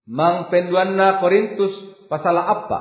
mang penduan na Korintus pasal apa?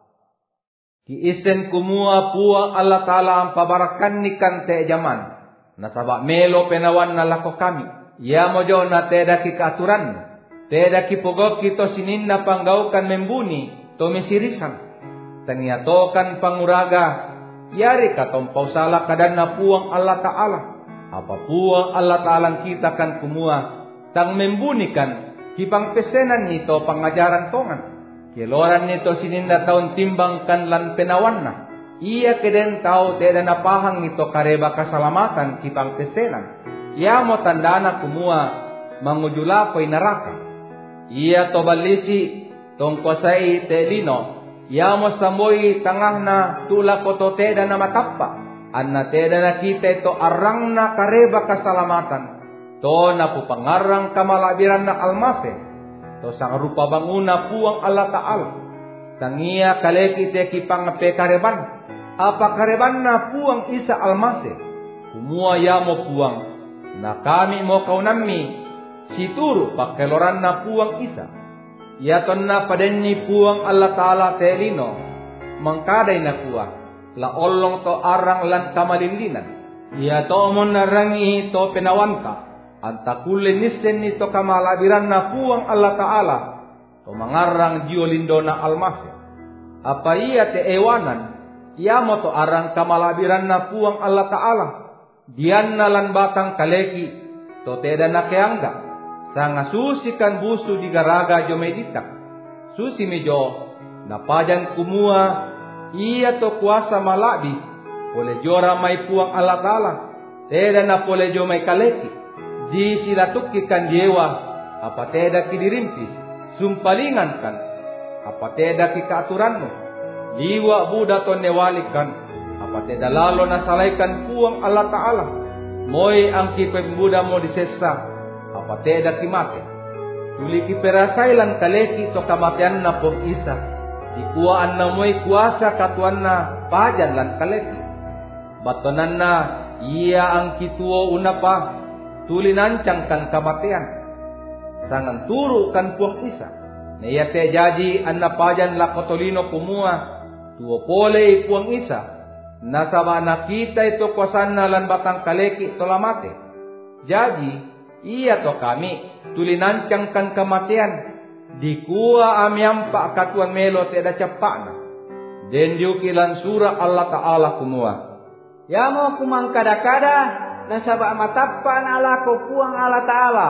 Ki isen kumua puang Allah Ta'ala ang pabarakan ni kan te jaman. Nasaba melo penawan na lako kami. Ya mojo na teda ki kaaturan. Teda ki pogok kito sinin na panggaukan membuni to misirisan. Taniatokan panguraga. Yari katong pausala kadan na puang Allah Ta'ala. Apa puang Allah Ta'ala kita kan kumua. Tang membunikan kipang pesenan nito pangajaran tongan. Kiloran nito sininda taon timbang kan lan penawan na. Iya keden tao teda napahang nito kareba kasalamatan kipang pesenan. Ia mo tandana kumua mangujula ko'y naraka. Iya to balisi tongkosai te lino. Ia mo samboy tangah na tula ko to teda na matappa. Anna teda na kita ito arang na kareba kasalamatan. To na pupangarang kamalabiran na almase. To sang rupa banguna puang Allah Ta'ala. Tangia kaleki te kipang pekareban. Apa kareban na puang isa almase. Kumua ya mo puang. Na kami mo kaunami. Situru pakeloran na puang isa. Yaton na padenni puang Allah Ta'ala telino. Mangkaday na kuwa. La olong to arang lan kamalilinan. Yato mo narangi to penawanta. Antakulin nisen nito kamalabiran na puang Allah Ta'ala. To mangarang jiolindo na almase. Apa iya te ewanan. Ia mo to arang kamalabiran na puang Allah Ta'ala. Diyan na lan batang kaleki. To teda na keangga. Sanga susi kan busu di garaga jo meditak. Susi mejo. Napajan kumua. Ia to kuasa malabi. Pole jora may puang Allah Ta'ala. Teda na pole jo may kaleki. Di sila tukikan dewa. Apa teda kidirimpi. Sumpalingan kan. Apa teda kikaaturan mo. Liwa Buddha to newalikan. Apa teda lalo na salaikan puang Allah Ta'ala. Moy ang kipeng Buddha mo disesa. Apa teda kimate. Tuli kiperasailan kaleki to kamatian na pong isa. Ikuaan na mo'y kuasa katuan na pajan lan kaleki. Batonan na iya ang kituo una pa. Tuli nancang kan kamatian. Sangan turu kan puang isa. Nayate jaji an napajan la kotolino kumua. Tuo pole puang isa. Nasaba nakita ito kuasan na lan batang kaleki tolamate. Jaji iya to kami. Tuli nancang kan kamatian. Dikuwa amyampa katuan melo teda capana. Den diukilan surah Allah Ta'ala kumua. Yamo kumang kada-kada nasaba matappan ala ko puang Allah Ta'ala.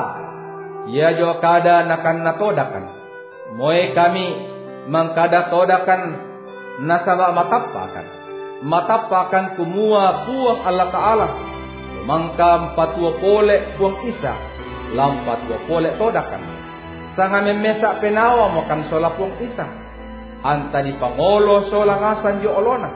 Ia jo kada nakan natodakan. Moy kami mangkada todakan nasaba matappakan. Matappakan kumua puang Allah Ta'ala. Mangkam patua pole puang isa. Lampat dua pole todakan. Sanga memesa penawa mo kan sola puang isa. Anta di pangolo sola ngasan jo olona.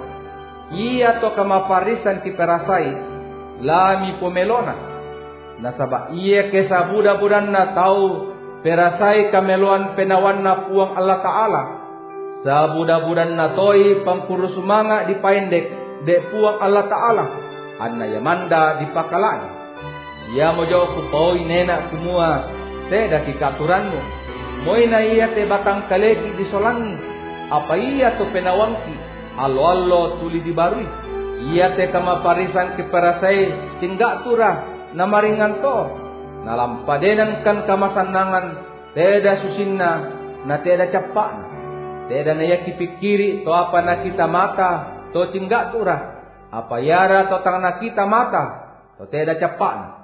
Iya to kamaparisan kiperasai. Lami pomelona. Nasaba iya kesa buda-budan na tau. Perasai kameluan penawan na puang Allah Ta'ala. Sa buda-budan na toy pangkurusumanga di paindek. De puang Allah Ta'ala. Anna yamanda di pakalani. Ia mo jo kupoy nena kumua. Teda kikaturanmu. Moy na iya te batang kaleki di solangi. Apa iya to penawangki. Alo-alo tuli di barui. Iya te kamaparisan kiperasai. Tingga turah. Namaringan to. Nalampadenan kan kamasanangan. Teda susinna. Na teda capak. Teda na iya kipikiri. To apa na kita mata. To tingga turah. Apa yara to tang na kita mata. To teda capak.